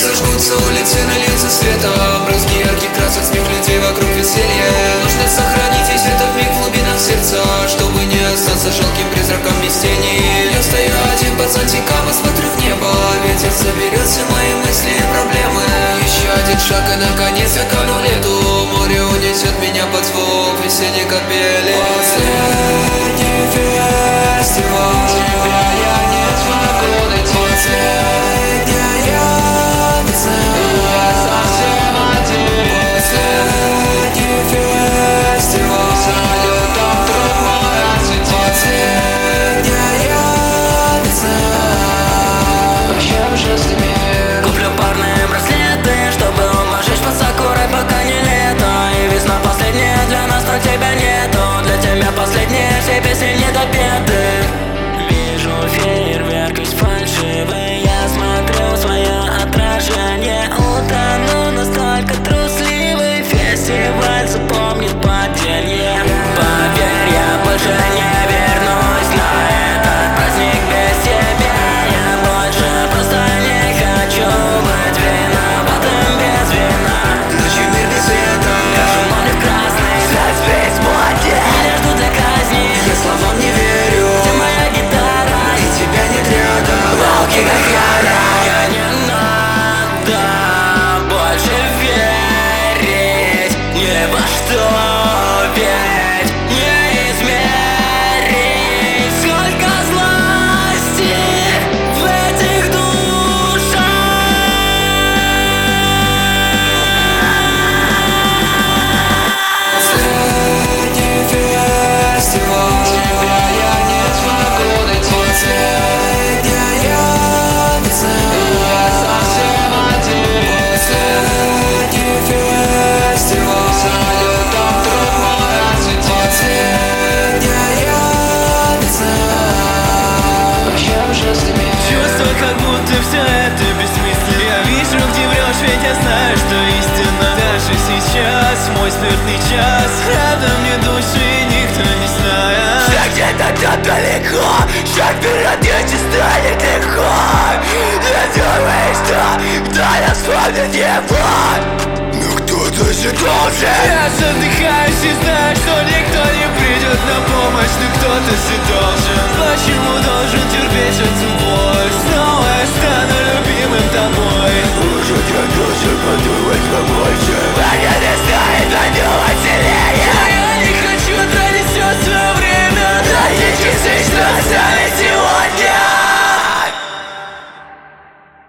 Зажгутся улицы, нальются светом, брызги ярких красок, смех людей вокруг, веселье. Нужно сохранить весь этот миг в глубинах сердца, чтобы не остаться жалким призраком без тени. Я стою один под зонтиком и смотрю в небо. Ветер заберет все мои мысли и проблемы. Еще один шаг и наконец я кану в лету. Море унесет меня под звук весенней капели. Последний фестиваль, тебя я не смогу найти. Последняя цена, я совсем один. Последний фестиваль, салютом друг мой освети. Последняя цена, прощаем жестами. Куплю парные браслеты, чтобы уложить под сакурой, пока не лето. И весна последняя для нас, но тебя нету. Для тебя последние все песни недопеты. Вижу фейерверк из фальшивый, я смотрю свое отражение. Утону, настолько трусливый фестиваль запомнит подделье. Поверь, я больше не вернусь на этот праздник без тебя. Я больше просто не хочу быть виноватым без вина. Ночью мир без света, кажу море в красный, слез весь молодец. Я жду для казни, я словам не верю. Где моя гитара, и тебя нет рядом. Волки как я не надо больше верить ни во что, ведь не измерить. Сколько злости в этих душах. Последний фестиваль, тебя я не смогу найти. Последняя цена, я совсем один. Последний фестиваль, салютом друг мой освети. Последняя цена, прощаем жестами. Чувство, как будто все это бессмысленно. Я вижу, где врешь, ведь я знаю, что истина. Даже сейчас, мой смертный час, рядом не души, никто не знает. Все где-то там далеко, шаг вперед идти станет легко. Я думаю, что кто-то вспомнит его, но кто-то же должен. Я задыхаюсь и знаю, что никто не придет на помощь, но кто-то же должен. Почему должен терпеть отцу?